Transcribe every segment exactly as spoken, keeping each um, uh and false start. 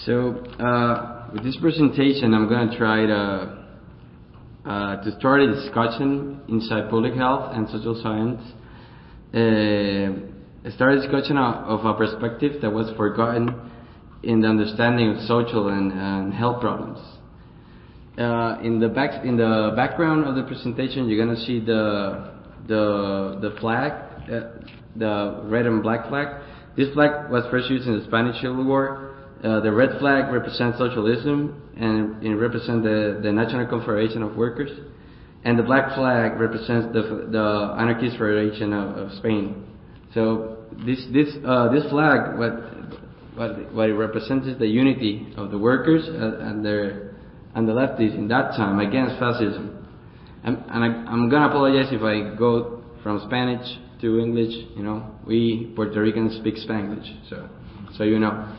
So uh, with this presentation, I'm going to try to uh, to start a discussion inside public health and social science. Uh, start a discussion of, of a perspective that was forgotten in the understanding of social and, and health problems. Uh, in the back in the background of the presentation, you're going to see the the the flag, uh, the red and black flag. This flag was first used in the Spanish Civil War. Uh, the red flag represents socialism and it represents the, the National Confederation of Workers, and the black flag represents the the Anarchist Federation of, of Spain. So this this uh, this flag, what what what it represents is the unity of the workers and their and the leftists in that time against fascism. And, and I, I'm gonna apologize if I go from Spanish to English. You know, we Puerto Ricans speak Spanglish, so so you know.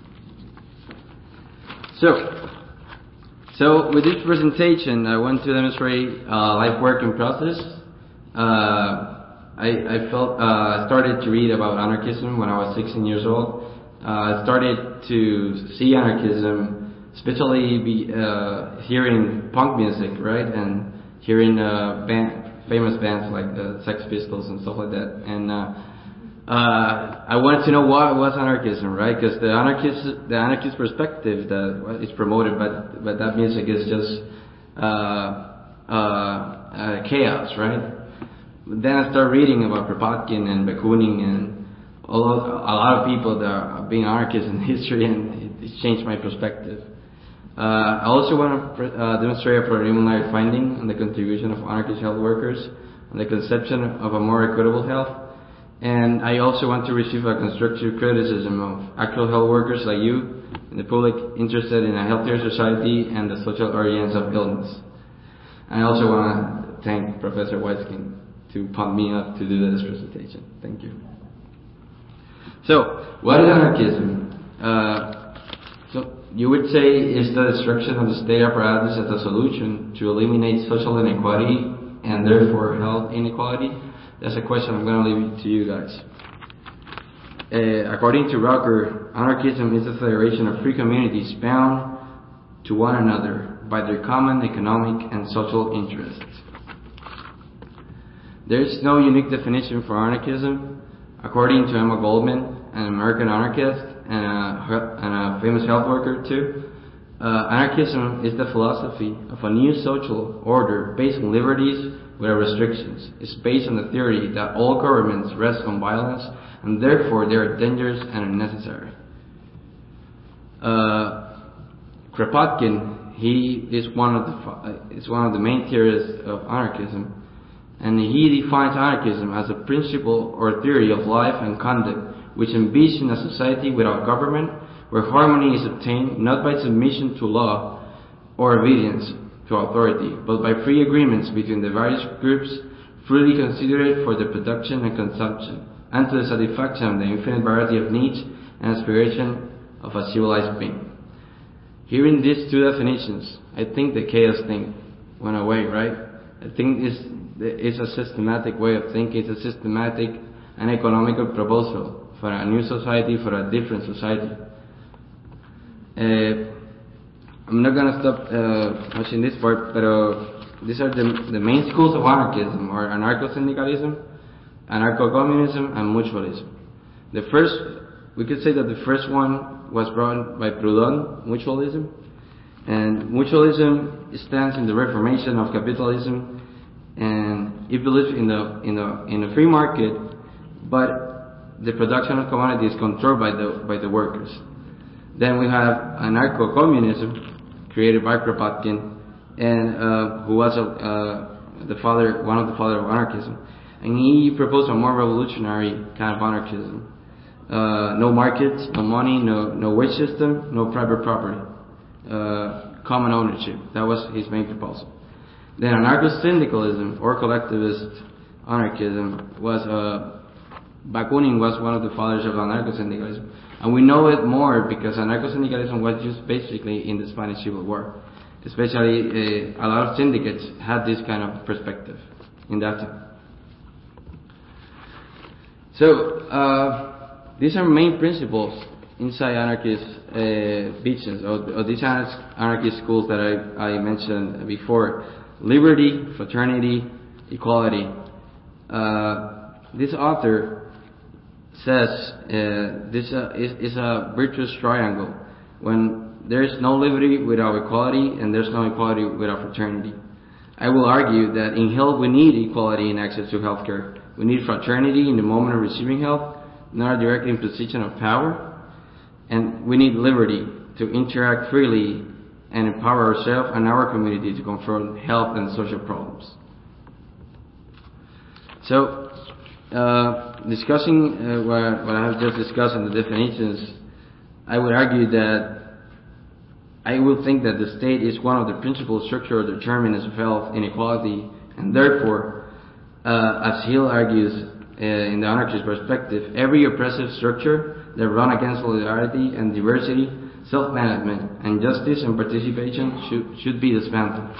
So, so with this presentation, I want to demonstrate uh, life working process. Uh, I, I felt uh, started to read about anarchism when I was sixteen years old. I uh, started to see anarchism, especially be, uh, hearing punk music, right, and hearing uh, band, famous bands like the Sex Pistols and stuff like that. And uh, Uh, I wanted to know what was anarchism, right? Because the anarchist, the anarchist perspective that is promoted by, by that music is just uh, uh, uh, chaos, right? Then I started reading about Kropotkin and Bakunin and all of, a lot of people that are being anarchists in history, and it, it changed my perspective. Uh, I also want to pre- uh, demonstrate a preliminary finding on the contribution of anarchist health workers on the conception of a more equitable health. And I also want to receive a constructive criticism of actual health workers like you and the public interested in a healthier society and the social origins of illness. And I also want to thank Professor Weisking to pump me up to do this presentation. Thank you. So, what is anarchism? Uh, so you would say is the destruction of the state apparatus as a solution to eliminate social inequality and therefore health inequality? That's a question I'm going to leave it to you guys. Uh, according to Rocker, anarchism is a federation of free communities bound to one another by their common economic and social interests. There is no unique definition for anarchism. According to Emma Goldman, an American anarchist and a, and a famous health worker too, uh, anarchism is the philosophy of a new social order based on liberties without restrictions. It's based on the theory that all governments rest on violence and therefore they are dangerous and unnecessary. Uh, Kropotkin, he is one of the uh, is one of the main theorists of anarchism, and he defines anarchism as a principle or theory of life and conduct which envisions a society without government, where harmony is obtained not by submission to law or obedience to authority, but by free agreements between the various groups freely considered for the production and consumption, and to the satisfaction of the infinite variety of needs and aspiration of a civilized being. Hearing these two definitions, I think the chaos thing went away, right? I think it's, it's a systematic way of thinking, it's a systematic and economical proposal for a new society, for a different society. Uh, I'm not going to stop uh, much in this part, but uh, these are the, the main schools of anarchism, or anarcho-syndicalism, anarcho-communism, and mutualism. The first, we could say that the first one was brought by Proudhon, mutualism, and mutualism stands in the reformation of capitalism, and it believes in the in the in the free market, but the production of commodities is controlled by the by the workers. Then we have anarcho-communism, created by Kropotkin, and uh, who was uh, the father, one of the father of anarchism, and he proposed a more revolutionary kind of anarchism: uh, no markets, no money, no no wage system, no private property, uh, common ownership. That was his main proposal. Then anarcho-syndicalism or collectivist anarchism was uh, Bakunin was one of the fathers of anarcho-syndicalism. And we know it more because anarcho-syndicalism was used basically in the Spanish Civil War. Especially, uh, a lot of syndicates had this kind of perspective in that time. So, uh, these are main principles inside anarchist uh, visions, or, or these anarchist schools that I, I mentioned before: liberty, fraternity, equality. Uh, this author says uh, this uh, is, is a virtuous triangle. When there is no liberty without equality, and there's no equality without fraternity. I will argue that in health we need equality in access to healthcare. We need fraternity in the moment of receiving help, not a direct imposition of power. And we need liberty to interact freely and empower ourselves and our community to confront health and social problems. So, uh, discussing uh, what, what I have just discussed in the definitions, I would argue that I would think that the state is one of the principal structural determinants of health inequality, and therefore, uh, as Hill argues uh, in the anarchist perspective, every oppressive structure that run against solidarity and diversity, self-management, and justice and participation should, should be dismantled.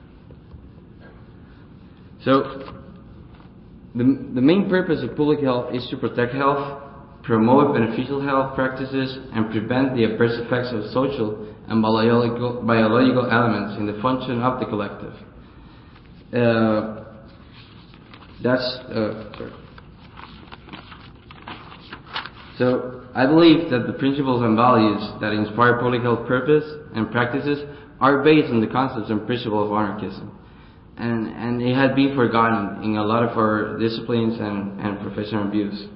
So, the, the main purpose of public health is to protect health, promote beneficial health practices, and prevent the adverse effects of social and biological, biological elements in the function of the collective. Uh, that's uh, sorry. So I believe that the principles and values that inspire public health purpose and practices are based on the concepts and principles of anarchism, and and it had been forgotten in a lot of our disciplines and, and professional views.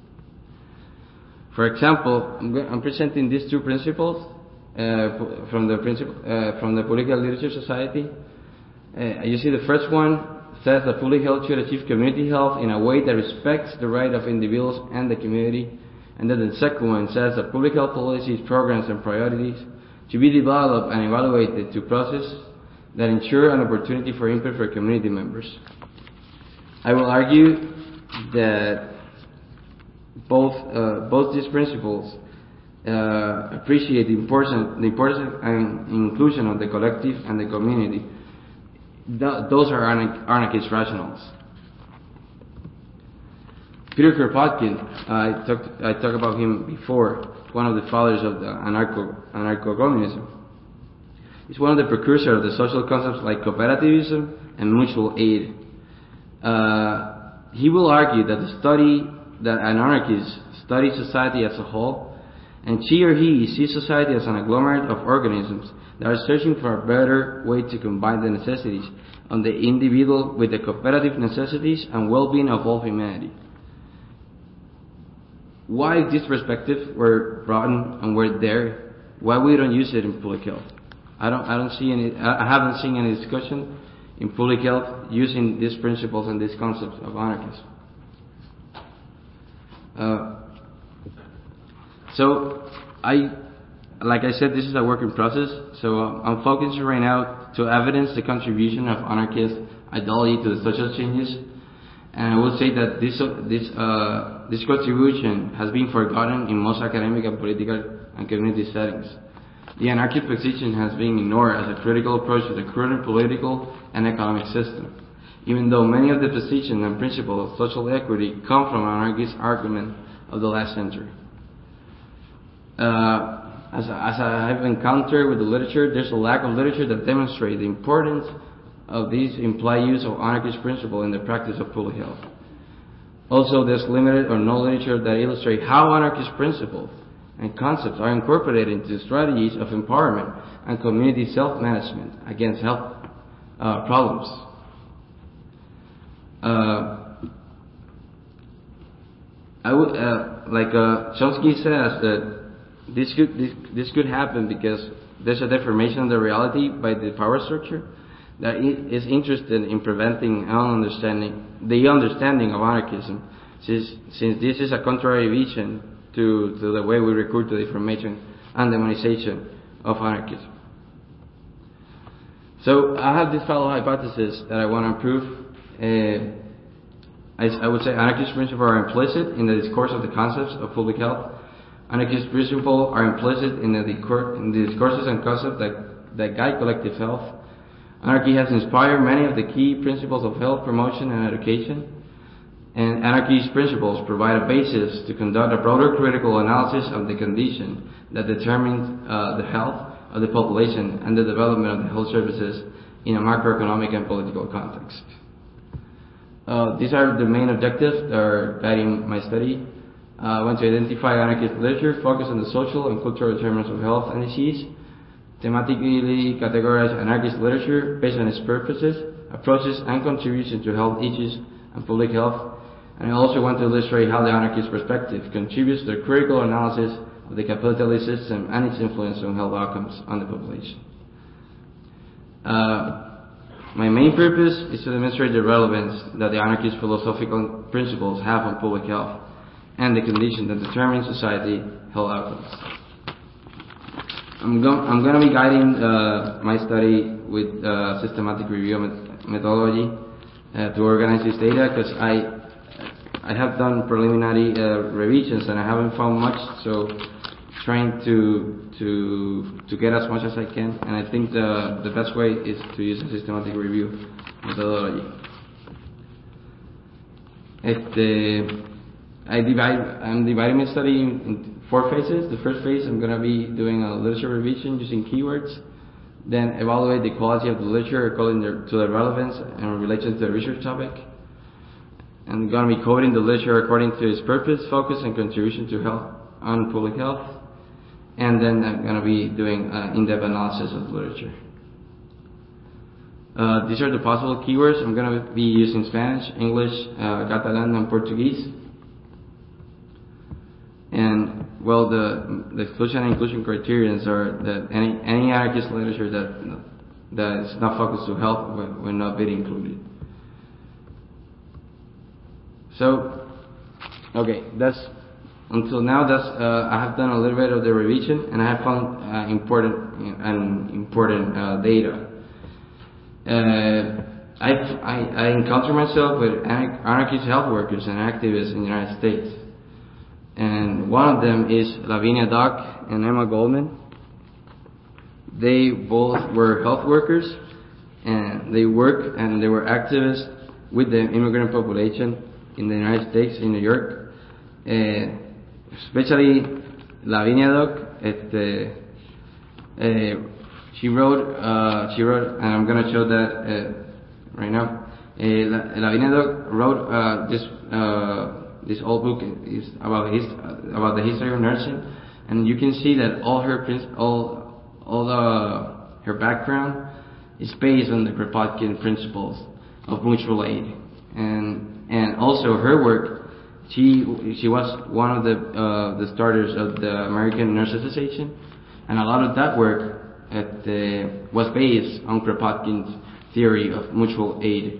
For example, I'm, I'm presenting these two principles uh, from the principle uh, from the Public Health Literature Society. Uh, you see, the first one says that public health should achieve community health in a way that respects the right of individuals and the community. And then the second one says that public health policies, programs, and priorities to be developed and evaluated to process that ensure an opportunity for input for community members. I will argue that both uh, both these principles uh, appreciate the importance, the importance and inclusion of the collective and the community. Th- those are anarchist rationals. Peter Kropotkin, I talked I talked about him before, one of the fathers of the anarcho anarcho-communism. He's one of the precursors of the social concepts like cooperativism and mutual aid. Uh, he will argue that the study that an anarchist studies society as a whole, and she or he sees society as an agglomerate of organisms that are searching for a better way to combine the necessities of the individual with the cooperative necessities and well-being of all humanity. Why this perspective were brought in and were there? Why we don't use it in public health? I don't. I don't see any. I haven't seen any discussion in public health using these principles and these concepts of anarchism. Uh, so, I, like I said, this is a working process. So uh, I'm focusing right now to evidence the contribution of anarchist ideology to the social changes. And I would say that this uh, this uh, this contribution has been forgotten in most academic and political and community settings. The anarchist position has been ignored as a critical approach to the current political and economic system, even though many of the positions and principles of social equity come from an anarchist argument of the last century. Uh, as, as I have encountered with the literature, there's a lack of literature that demonstrates the importance of these implied use of anarchist principle in the practice of public health. Also, there's limited or no literature that illustrates how anarchist principles and concepts are incorporated into strategies of empowerment and community self-management against health uh, problems. Uh, I would, uh, like uh, Chomsky says that this could this, this could happen because there's a deformation of the reality by the power structure that is interested in preventing an understanding, the understanding of anarchism, since, since this is a contrary vision to, to the way we recruit to the information and demonization of anarchism. So I have this fellow hypothesis that I want to prove. Uh, I, I would say anarchist principles are implicit in the discourse of the concepts of public health. Anarchist principles are implicit in the, in the discourses and concepts that, that guide collective health. Anarchy has inspired many of the key principles of health promotion and education. And anarchist principles provide a basis to conduct a broader critical analysis of the condition that determines uh, the health of the population and the development of the health services in a macroeconomic and political context. Uh, these are the main objectives that are guiding my study. Uh, I want to identify anarchist literature, focus on the social and cultural determinants of health and disease, thematically categorize anarchist literature based on its purposes, approaches, and contributions to health issues and public health. And I also want to illustrate how the anarchist perspective contributes to the critical analysis of the capitalist system and its influence on health outcomes on the population. Uh, my main purpose is to demonstrate the relevance that the anarchist philosophical principles have on public health and the condition that determines society health outcomes. I'm, go- I'm going to be guiding uh, my study with uh, systematic review met- methodology uh, to organize this data, because I I have done preliminary uh, revisions and I haven't found much, so trying to to to get as much as I can, and I think the the best way is to use a systematic review methodology. Este, I divide I'm dividing my study in, in four phases. The first phase, I'm going to be doing a literature revision using keywords, then evaluate the quality of the literature according to the relevance and relation to the research topic. I'm going to be coding the literature according to its purpose, focus, and contribution to health on public health. And then I'm going to be doing uh, in-depth analysis of the literature. Uh, these are the possible keywords. I'm going to be using Spanish, English, uh, Catalan, and Portuguese. And well, the, the exclusion and inclusion criterions are that any any anarchist literature that that is not focused to health will, will not be included. So, okay, that's until now. That's uh, I have done a little bit of the revision, and I have found uh, important and important uh, data. Uh, I, I I encounter myself with anarchist health workers and activists in the United States, and one of them is Lavinia Dock and Emma Goldman. They both were health workers, and they work and they were activists with the immigrant population in the United States, in New York, uh, especially Lavinia Dock. Este, uh, she wrote, uh, she wrote, and I'm going to show that uh, right now. Uh, Lavinia Dock wrote uh, this uh, this old book is about his about the history of nursing, and you can see that all her all all the her background is based on the Kropotkin principles of mutual aid, and. And also her work, she she was one of the uh, the starters of the American Nurse Association, and a lot of that work at the, was based on Kropotkin's theory of mutual aid.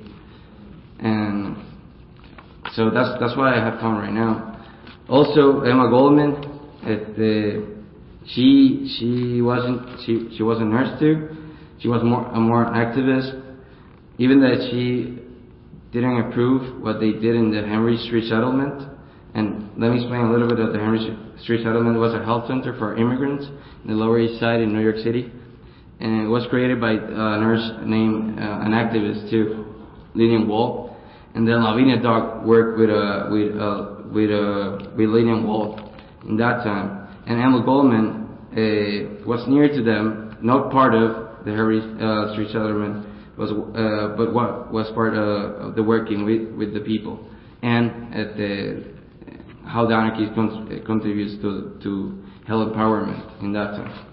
And so that's that's what I have found right now. Also, Emma Goldman, at the, she she wasn't she she was a nurse too. She was more a more activist, even that she didn't approve what they did in the Henry Street Settlement. And let me explain a little bit of the Henry Street Settlement. It was a health center for immigrants in the Lower East Side in New York City. And it was created by a nurse named, uh, an activist too, Lillian Wald. And then Lavinia Dock worked with, uh, with, uh, with, uh, with Lillian Wald in that time. And Emma Goldman uh, was near to them, not part of the Henry uh, Street Settlement, was uh, but what was part uh, of the working with, with the people, and at the, how the anarchy con- contributes to to health empowerment in that time.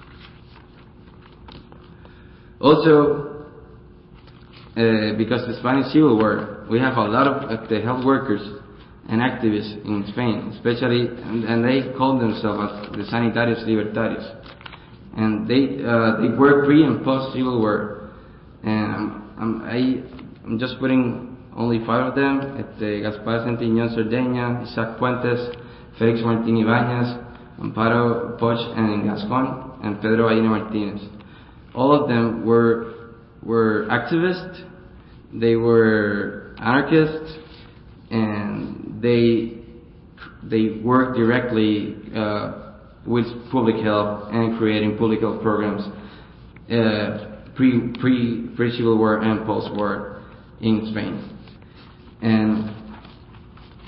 Also, uh, because the Spanish Civil War, we have a lot of uh, the health workers and activists in Spain, especially, and, and they call themselves as the Sanitarios Libertarios, and they uh, they work pre and post Civil War. And I'm, I'm, I, I'm just putting only five of them: este, Gaspar Sentiñón Cerdeña, Isaac Puentes, Félix Martín Ibáñez, Amparo Poch and Gascon, and Pedro Ballina Martinez. All of them were were activists, they were anarchists, and they they worked directly uh, with public health and creating public health programs. Uh, Pre, pre, pre-Civil War and post-war in Spain. And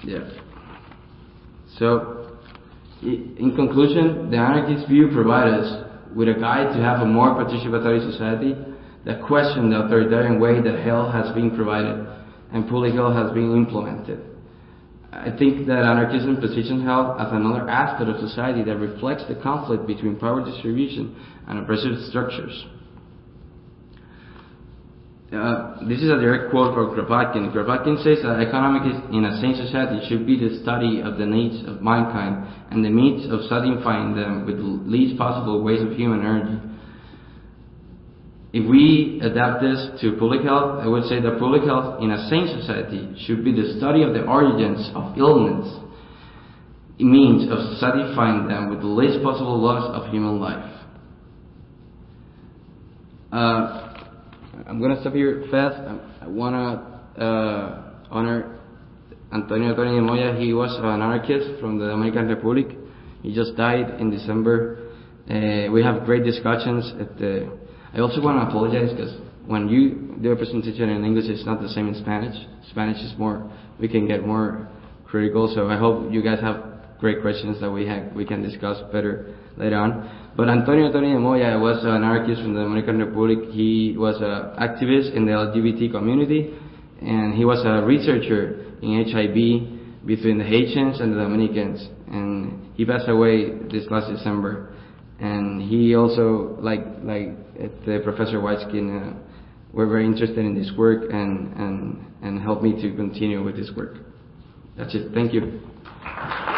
Yeah. So, in conclusion, the anarchist view provides us with a guide to have a more participatory society that questions the authoritarian way that hell has been provided and public health has been implemented. I think that anarchism positions health as another aspect of society that reflects the conflict between power distribution and oppressive structures. Uh, this is a direct quote from Kropotkin. Kropotkin says that economics in a sane society should be the study of the needs of mankind and the means of satisfying them with the least possible waste of human energy. If we adapt this to public health, I would say that public health in a sane society should be the study of the origins of illness, means of satisfying them with the least possible loss of human life. Uh, I'm going to stop here fast. I, I want to uh, honor Antonio Antonio de Moya. He was an anarchist from the Dominican Republic. He just died in December. Uh, we have great discussions at the... I also want to apologize because when you do a presentation in English, it's not the same in Spanish. Spanish is more, we can get more critical. So I hope you guys have great questions that we have, we can discuss better later on. But Antonio Antonio de Moya was an anarchist from the Dominican Republic. He was an activist in the L G B T community, and he was a researcher in H I V between the Haitians and the Dominicans. And he passed away this last December. And he also, like like the Professor Whiteskin, uh, were very interested in this work and, and, and helped me to continue with this work. That's it. Thank you.